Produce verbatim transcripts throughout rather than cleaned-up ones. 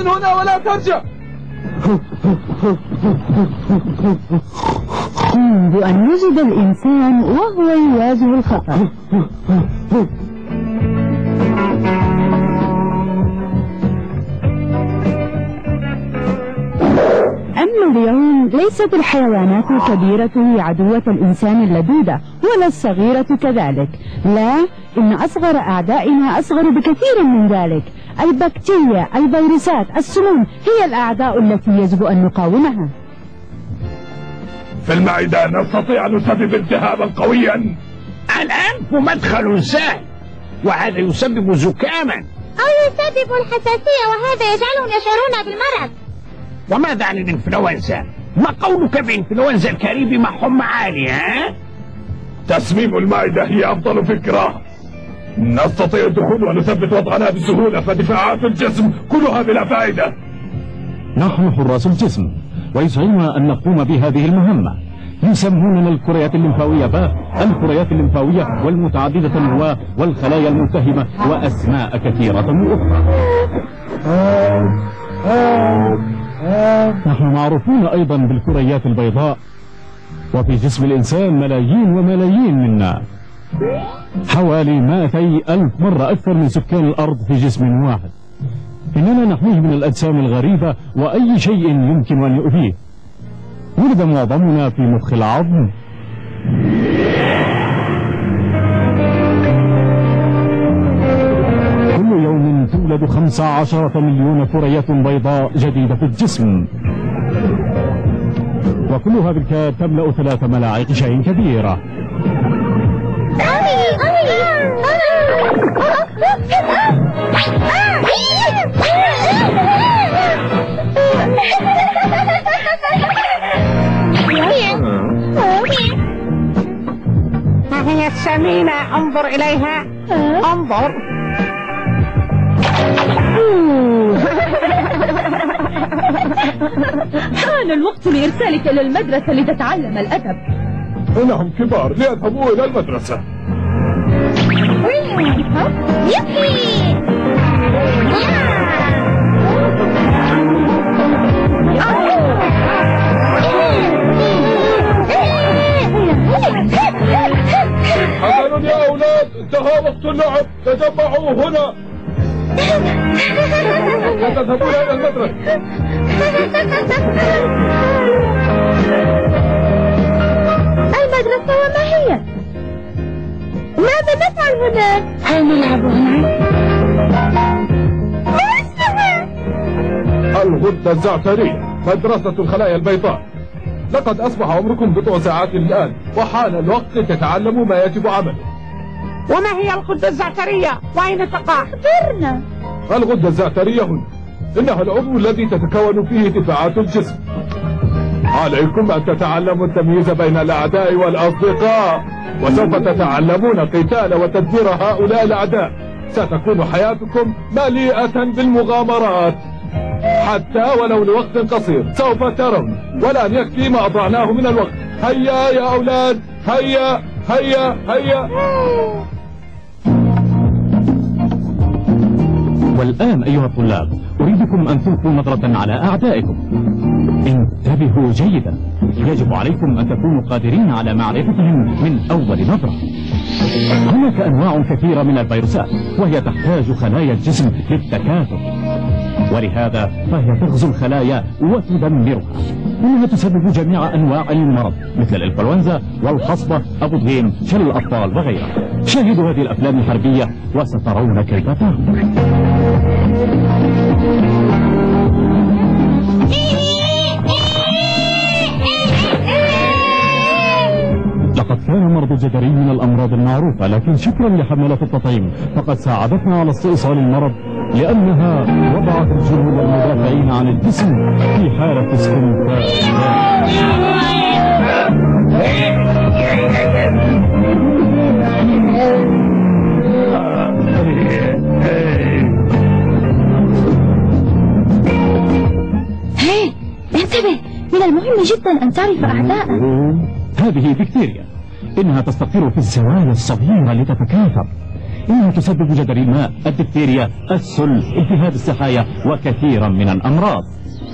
من هنا ولا ترجع. منذ أن وجد الإنسان وهو يواجه الخطر. أما اليوم ليست الحيوانات الكبيرة هي عدوة الإنسان اللدودة ولا الصغيرة كذلك، لا، إن أصغر أعدائنا أصغر بكثير من ذلك. البكتيريا، الفيروسات، السموم هي الأعداء التي يجب أن نقاومها. في المعدة نستطيع أن نسبب التهابا قويا. الأنف مدخل سهل وهذا يسبب زكاما أو يسبب الحساسية وهذا يجعلهم يشعرون بالمرض. وماذا عن الإنفلونزا؟ ما قولك بإنفلونزا الكاريبي مع حمى عالية؟ ها؟ تسميم المعدة هي أفضل فكرة. نستطيع الدخول ونثبت وضعنا بسهولة، فدفاعات الجسم كلها بلا فائدة. نحن حراس الجسم ويسعدنا أن نقوم بهذه المهمة. يسموننا الكريات الليمفاوية با الكريات الليمفاوية والمتعددة النواة والخلايا الملتهمة وأسماء كثيرة أخرى. نحن معروفون أيضا بالكريات البيضاء، وفي جسم الإنسان ملايين وملايين منا، حوالي مائتي ألف مرة أكثر من سكان الأرض في جسم واحد. إننا نحميه من الأجسام الغريبة وأي شيء يمكن أن يؤذيه. ولد معظمنا في مخ العظم، كل يوم تولد خمسة عشر مليون كرية بيضاء جديدة في الجسم، وكلها بالكاد تملأ ثلاث ملاعق شاي كبيرة. ما هي السمينة؟ انظر إليها، انظر. حان الوقت لإرسالك إلى المدرسة لتتعلم الأدب. إنهم كبار ليذهبوا إلى المدرسة. حسنا يا أولاد، انتهى وقت اللعب، تجمعوا هنا. لا تذهبوا إلى المدرسة. المدرسة وما هي؟ ماذا نفعل هناك؟ هل نلعب هناك؟ ما اسمها؟ الغدة الزعترية، مدرسة الخلايا البيضاء. لقد أصبح عمركم بضع ساعات الآن، وحان الوقت لتتعلموا ما يجب عمله. وما هي الغدة الزعترية؟ وأين تقع؟ أخبرنا. الغدة الزعترية هنا، إنها العضو الذي تتكون فيه دفاعات الجسم. عليكم أن تتعلموا التمييز بين الأعداء والأصدقاء، وسوف تتعلمون قتال وتدبير هؤلاء الأعداء. ستكون حياتكم مليئة بالمغامرات، حتى ولو لوقت قصير سوف ترون، ولن يكفي ما أضعناه من الوقت. هيا يا أولاد، هيا هيا هيا. والآن أيها الطلاب أريدكم أن تلقوا نظرة على أعدائكم. انتبهوا جيدا، يجب عليكم أن تكونوا قادرين على معرفتهم من أول نظرة. هناك أنواع كثيرة من الفيروسات، وهي تحتاج خلايا الجسم للتكاثر، ولهذا فهي تغزو الخلايا وتدمرها. إنها تسبب جميع أنواع المرض مثل الإنفلونزا والخصبة، أبو ضغيم، شلل الأطفال وغيرها. شاهدوا هذه الأفلام الحربية وسترون كيف تغدو. لقد كان مرض الجدري من الأمراض المعروفة، لكن شكرا لحملات التطعيم فقد ساعدتنا على استئصال المرض، لأنها وضعت الجنود المدافعين عن الجسم في حالة استنفاذ. هاي انتبه، من المهم جدا أن تعرف أعداءك. هذه بكتيريا، إنها تستقر في الزوايا الصغيرة لتتكاثر. إنها تسبب جدري الماء، الدفتيريا، السل، التهاب السحايا وكثيرا من الأمراض.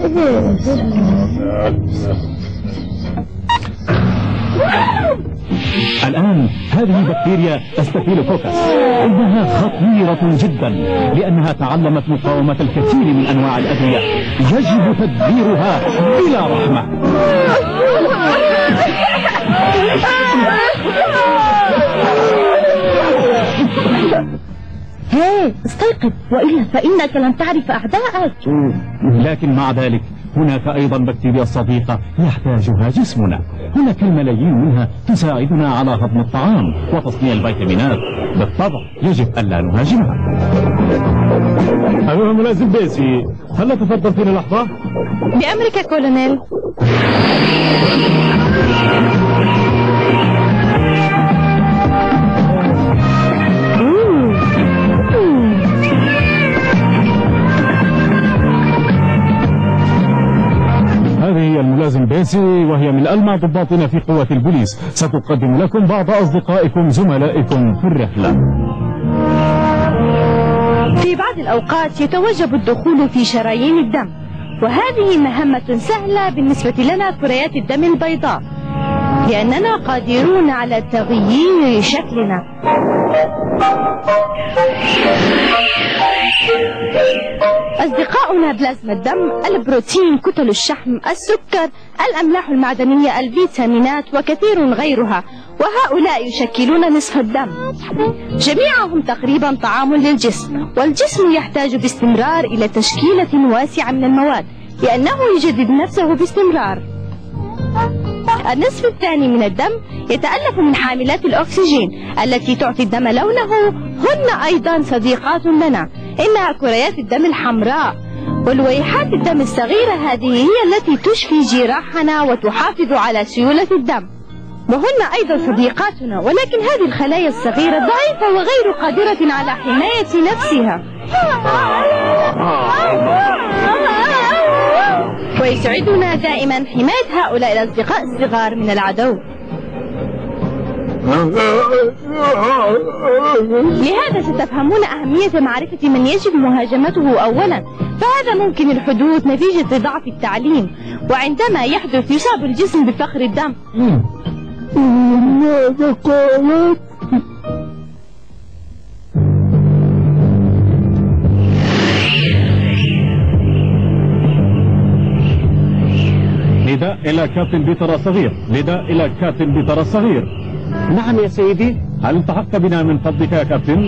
الآن هذه بكتيريا ستافيلوكوكس، إنها خطيرة جدا لأنها تعلمت مقاومة الكثير من أنواع الأدوية، يجب تدميرها بلا رحمة. هاي استيقظ، وإلا فإنك لن تعرف أعداءك. لكن مع ذلك هناك أيضا بكتيريا صديقة يحتاجها جسمنا. هناك الملايين منها تساعدنا على هضم الطعام وتصنيع الفيتامينات. بالطبع يجب ألا نهاجمها. أيها الملازم بيسي، هل تفضل فينا لحظة؟ بأمرك كولونيل. هذه هي الملازم بيسي، وهي من ألمع ضباطنا في قوات البوليس. ستقدم لكم بعض أصدقائكم زملائكم في الرحلة. في بعض الأوقات يتوجب الدخول في شرايين الدم، وهذه مهمة سهلة بالنسبة لنا كريات الدم البيضاء، لأننا قادرون على تغيير شكلنا. أصدقاؤنا بلازما الدم، البروتين، كتل الشحم، السكر، الأملاح المعدنية، الفيتامينات وكثير غيرها، وهؤلاء يشكلون نصف الدم. جميعهم تقريبا طعام للجسم، والجسم يحتاج باستمرار إلى تشكيلة واسعة من المواد لأنه يجدد نفسه باستمرار. النصف الثاني من الدم يتألف من حاملات الأكسجين التي تعطي الدم لونه، هن أيضا صديقات لنا، إنها كريات الدم الحمراء، والويحات الدم الصغيرة هذه هي التي تشفي جراحنا وتحافظ على سيولة الدم، وهن أيضا صديقاتنا، ولكن هذه الخلايا الصغيرة ضعيفة وغير قادرة على حماية نفسها، ويسعدنا دائما حماية هؤلاء الأصدقاء الصغار من العدو. لهذا ستفهمون أهمية معرفة من يجب مهاجمته أولا، فهذا ممكن الحدوث نتيجة ضعف التعليم، وعندما يحدث يصاب الجسم بفقر الدم. ماذا قالت؟ نداء إلى كابتن بيتر الصغير، نداء إلى كابتن بيتر الصغير. نعم يا سيدي. هل التحقت بنا من فضلك يا كابتن؟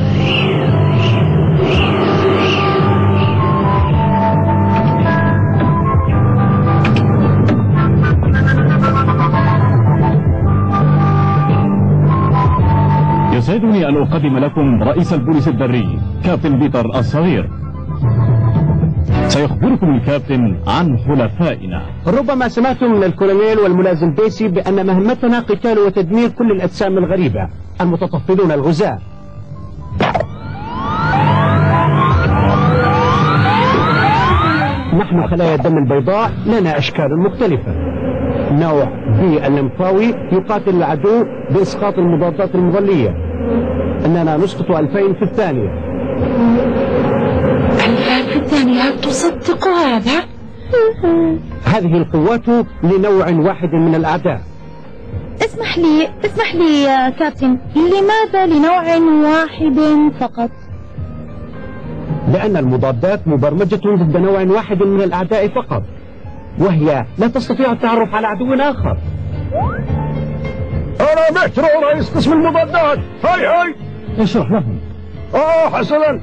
يسعدني أن أقدم لكم رئيس البوليس البري كابتن بيتر الصغير. سيخبركم الكابتن عن حلفائنا. ربما سمعتم من الكولونيل والملازم بيسي بأن مهمتنا قتال وتدمير كل الأجسام الغريبة المتطفلون الغزاة. نحن خلايا الدم البيضاء لنا أشكال مختلفة. نوع بي الليمفاوي يقاتل العدو بإسقاط المضادات المضلية، أننا نسقط ألفين في الثانية. ألفين في الثانية؟ هل تصدق هذا؟ هذه القوات لنوع واحد من الأعداء. اسمح لي اسمح لي يا كابتن، لماذا لنوع واحد فقط؟ لأن المضادات مبرمجة ضد نوع واحد من الأعداء فقط، وهي لا تستطيع التعرف على عدو آخر. أنا مترو رئيس قسم المضادات. هاي هاي اشرح لهم. آه حسنا،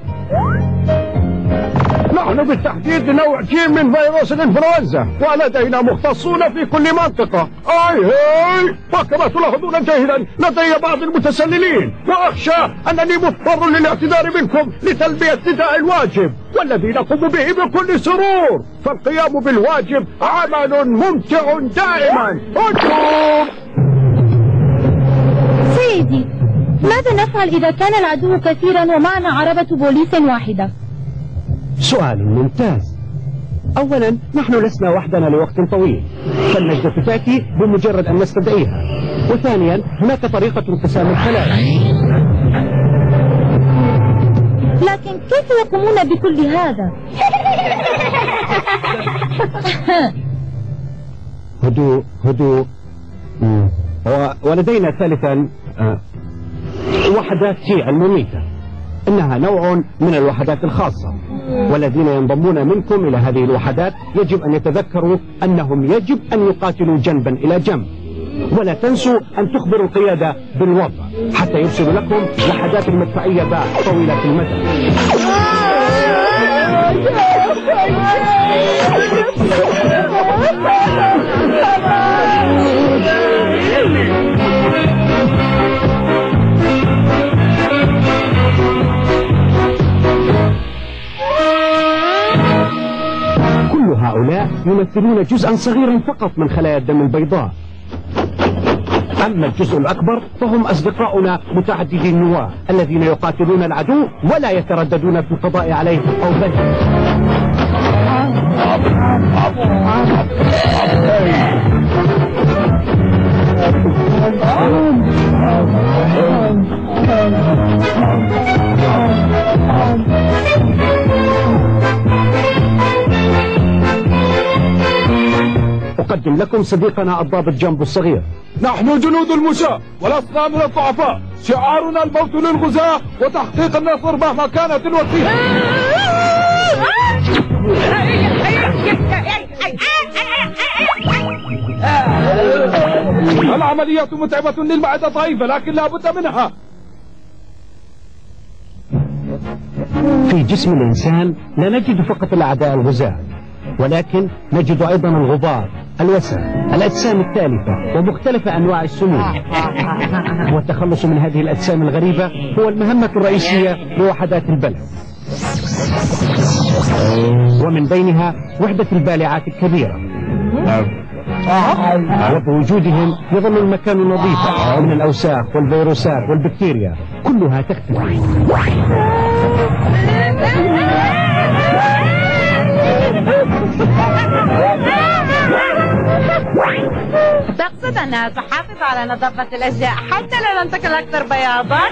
نحن بالتحديد نوع جيم من فيروس الإنفلونزا، ولدينا مختصون في كل منطقة. أي هاي، وكما تلاحظون جيدا لدي بعض المتسللين، وأخشى أنني مضطر للاعتذار منكم لتلبية نداء الواجب، والذي نقوم به بكل سرور، فالقيام بالواجب عمل ممتع دائما. أنتم سيدي، ماذا نفعل إذا كان العدو كثيرا ومعنا عربة بوليس واحدة؟ سؤال ممتاز. أولا نحن لسنا وحدنا لوقت طويل، فالنجدة تأتي بمجرد أن نستدعيها. وثانيا هناك طريقة انقسام الخلايا. لكن كيف يقومون بكل هذا؟ هدوء هدوء. ولدينا ثالثا وحدات تي المميتة، إنها نوع من الوحدات الخاصة، والذين ينضمون منكم إلى هذه الوحدات يجب أن يتذكروا أنهم يجب أن يقاتلوا جنبا إلى جنب، ولا تنسوا أن تخبروا القيادة بالوضع حتى يرسلوا لكم وحدات المدفعية طويلة المدى. كل هؤلاء يمثلون جزءا صغيرا فقط من خلايا الدم البيضاء، أما الجزء الأكبر فهم أصدقاؤنا متعددي النواة الذين يقاتلون العدو ولا يترددون في القضاء عليه أو بنه. أقدم لكم صديقنا الضابط جنبو الصغير. نحن جنود المشاة ولسنا من الضعفاء، شعارنا الموت للغزاة وتحقيق النصر مهما كانت الوسيلة. العملية متعبة للمعدة ضعيفة لكن لا بد منها. في جسم الإنسان لا نجد فقط الأعداء الغزاة، ولكن نجد أيضا الغبار، الوسخ، الأجسام التالفة ومختلف أنواع السموم. والتخلص من هذه الأجسام الغريبة هو المهمة الرئيسية لوحدات البلد، ومن بينها وحدة البالعات الكبيرة، وبوجودهم يظل المكان نظيفا من الأوساخ والفيروسات والبكتيريا، كلها تختفي. تقصد أنها تحافظ على نظافة الأشياء حتى لو لم تكن أكثر بياضا؟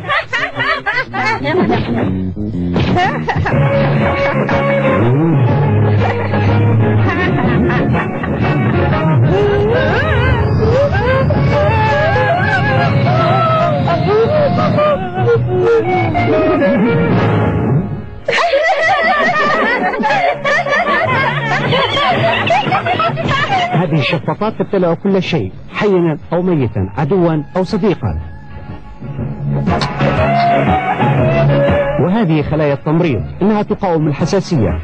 هذه الشفاطات تبتلع كل شيء، حيا أو ميتا، عدوا أو صديقا. وهذه خلايا التمريض، إنها تقاوم الحساسية.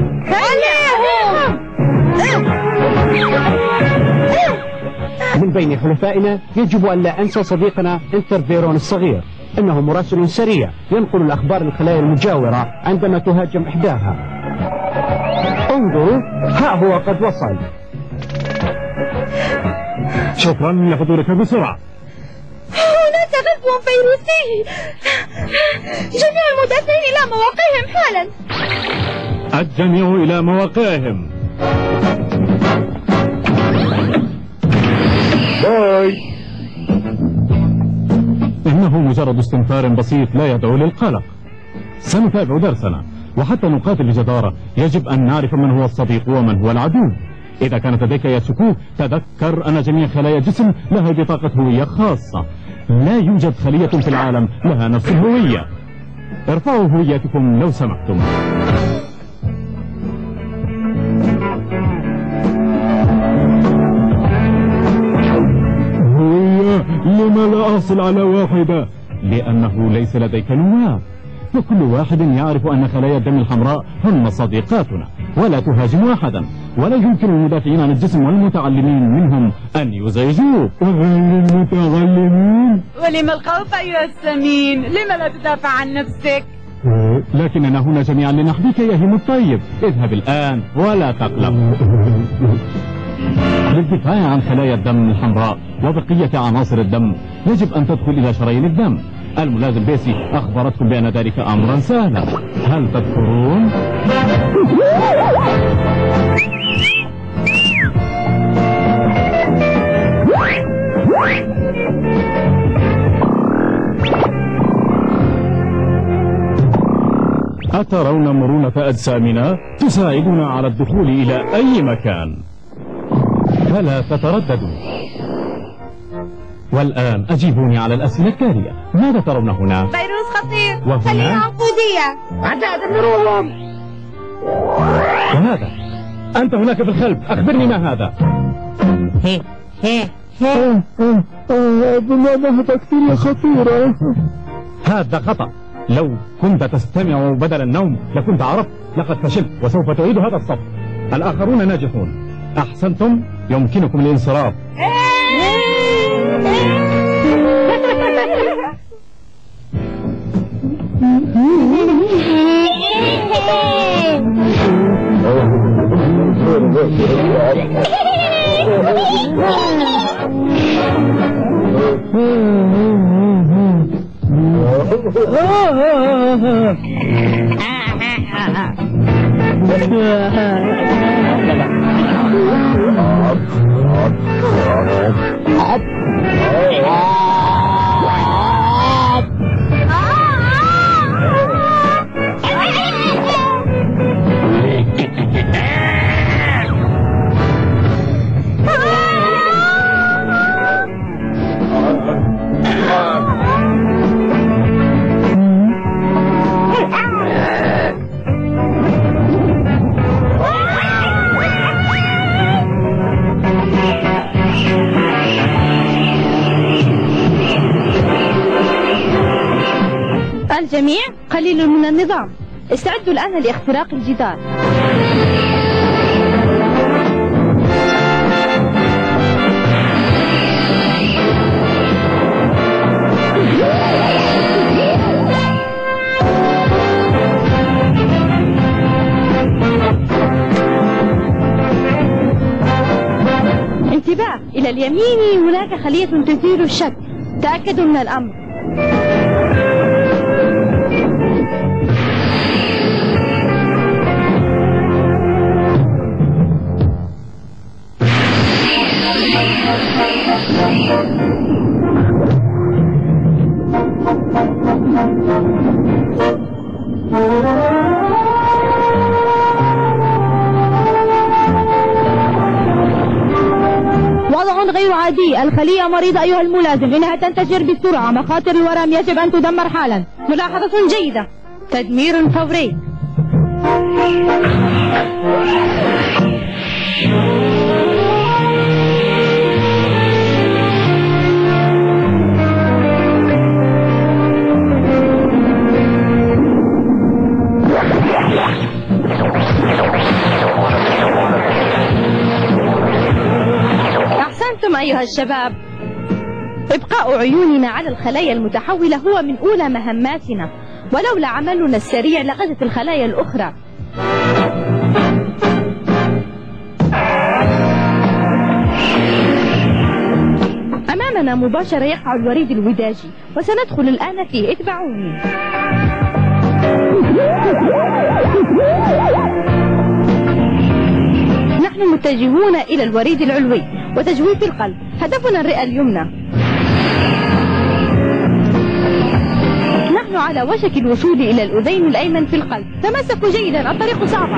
من بين حلفائنا يجب أن لا أنسى صديقنا انترفيرون الصغير، إنه مراسل سريع ينقل الأخبار للخلايا المجاورة عندما تهاجم إحداها. انظروا، ها هو قد وصل. شكرا لحضورك بسرعة. هناك غزو فيروسي، جميع المدافعين إلى مواقعهم حالا. الجميع إلى مواقعهم. باي. إنه مجرد استنفار بسيط لا يدعو للقلق. سنتابع درسنا، وحتى نقاتل بجدارة يجب أن نعرف من هو الصديق ومن هو العدو. إذا كانت لديك يا شكوك تذكر أن جميع خلايا الجسم لها بطاقة هوية خاصة. لا يوجد خلية في العالم لها نفس الهوية. ارفعوا هوياتكم لو سمحتم. هوية؟ لما لا أصل على واحدة؟ لأنه ليس لديك نواة، فكل واحد يعرف أن خلايا الدم الحمراء هم صديقاتنا، ولا تهاجم أحدا، ولا يمكن المدافعين عن الجسم والمتعلمين منهم أن يزعجوك. المتعلمين؟ ولما الخوف أيها السمين؟ لما لا تدافع عن نفسك؟ لكننا هنا جميعا لنحميك يا هيم الطيب. اذهب الآن ولا تقلق. للدفاع عن خلايا الدم الحمراء وبقية عناصر الدم يجب أن تدخل إلى شرايين الدم. الملازم بيسي أخبرتكم بأن ذلك أمرا سهلا، هل تذكرون؟ أترون مرونة أجسامنا تساعدنا على الدخول إلى أي مكان، فلا تترددوا. والآن أجيبوني على الأسئلة التالية. ماذا ترون هنا؟ فيروس خطير، وهنا؟ خلية عنقودية. عداد النيرون. وهذا؟ أنت هناك في الخلف، أخبرني ما هذا؟ هي هي هي أظنها بكتيريا خطيرة. هذا خطأ. لو كنت تستمع بدل النوم لكنت عرفت. لقد فشلت وسوف تعيد هذا الصف. الآخرون ناجحون. أحسنتم، يمكنكم الانصراف. الجميع قليل من النظام. استعدوا الآن لاختراق الجدار. انتباه، إلى اليمين هناك خلية تثير الشك، تأكدوا من الأمر. وضع غير عادي، الخلية مريضة أيها الملازم، إنها تنتشر بسرعة، مخاطر الورم يجب أن تدمر حالا. ملاحظة جيدة، تدمير فوري. أحسنتم أيها الشباب. إبقاء عيوننا على الخلايا المتحولة هو من أولى مهماتنا، ولولا عملنا السريع لغزت الخلايا الأخرى. أمامنا مباشرة يقع الوريد الوداجي، وسندخل الآن فيه. اتبعوني. نحن متجهون إلى الوريد العلوي وتجويف القلب. هدفنا الرئة اليمنى. نحن على وشك الوصول إلى الأذين الأيمن في القلب. تمسكوا جيدا، الطريق صعبة.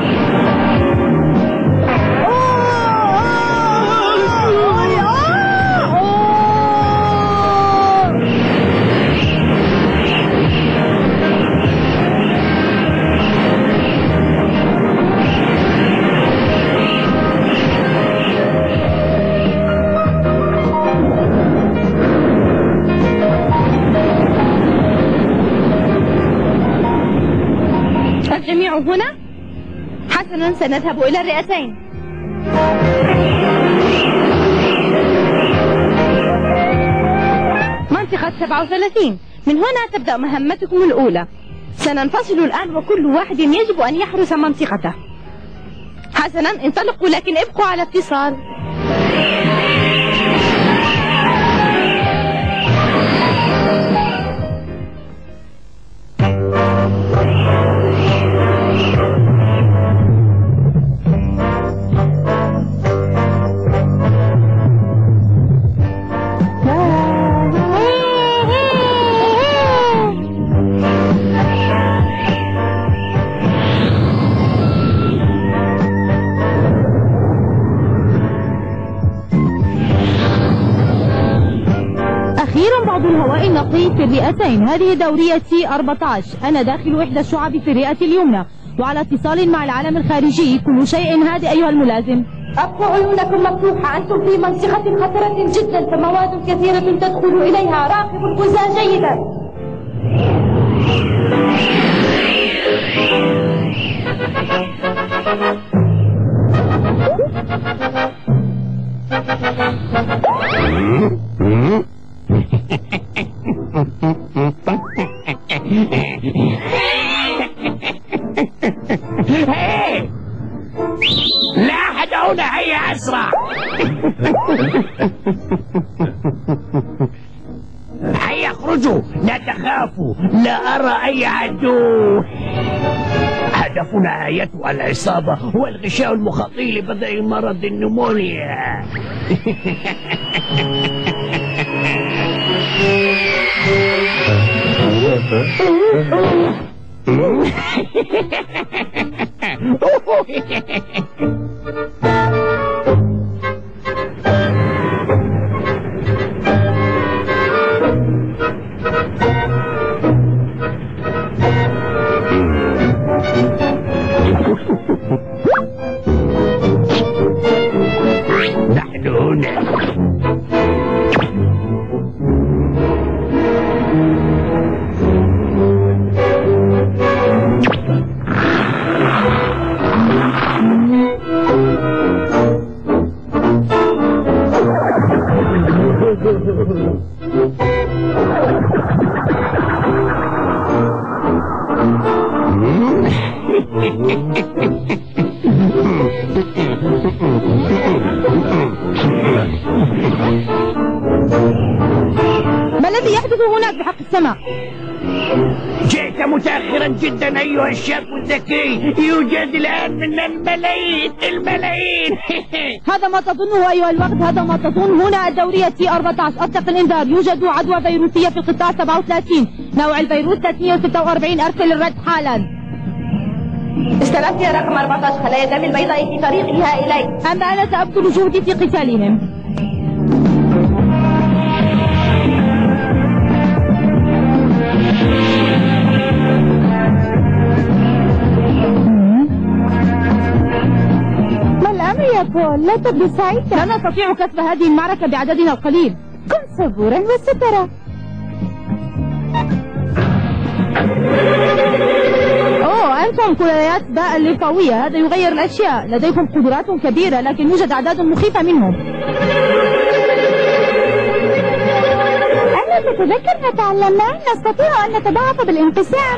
الجميع هنا؟ حسنا، سنذهب إلى الرئتين. منطقة سبعة وثلاثين، من هنا تبدأ مهمتكم الأولى. سننفصل الآن وكل واحد يجب أن يحرس منطقته. حسنا، انطلقوا لكن ابقوا على اتصال. في الرئتين. هذه دورية تي أربعة عشر. أنا داخل إحدى الشعب في الرئة اليمنى وعلى اتصال مع العالم الخارجي. كل شيء هادئ أيها الملازم. أبقوا عيونكم مفتوحة، أنتم في منطقة خطرة جدا، فمواد كثيرة تدخل إليها. راقبوا الفزاع جيدا. لا أحد هنا، هيا أسرع. هيا اخرجوا، لا تخافوا، لا أرى أي عدو. هدفنا آية العصابة هو الغشاء المخاطي لبدء مرض النمونيا. نحن هنا. ما الذي يحدث هناك بحق السماء؟ جئت متأخرا جدا أيها الشاب الذكي. يوجد الآن من الملايين الملايين. هذا ما تظنه أيها الوقت، هذا ما تظن. هنا الدورية تي أربعة عشر. أطلق الإنذار، يوجد عدوى فيروسية في القطاع سبعة وثلاثين. نوع الفيروس ثلاثمئة وستة وأربعين. أرسل الرد حالا. استلمت يا رقم أربعة عشر خلايا دم البيضاء في طريقها إليك. أما أنا سأبذل جهدي في قتالهم. ما الأمر يا بول؟ لا تبدو سعيدا. لا نستطيع كسب هذه المعركة بعددنا القليل. كن صبورا وسترى. أوه، أنتم كليات باء الليفاوية. هذا يغير الأشياء. لديكم قدرات كبيرة لكن يوجد أعداد مخيفة منهم. أنا تتذكر ما تعلمنا؟ نستطيع أن نتضاعف بالانقسام.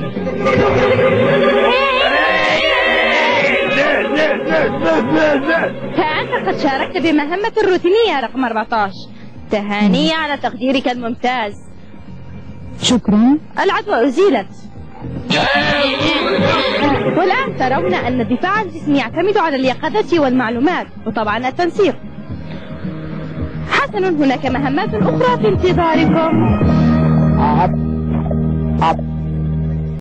فأنت قد شاركت بمهمة روتينية رقم أربعة عشر. تهاني على تقديرك الممتاز. شكرا. العدوى أزيلت. والآن ترون أن الدفاع الجسمي يعتمد على اليقظة والمعلومات وطبعا التنسيق. حسن، هناك مهمات أخرى في انتظاركم.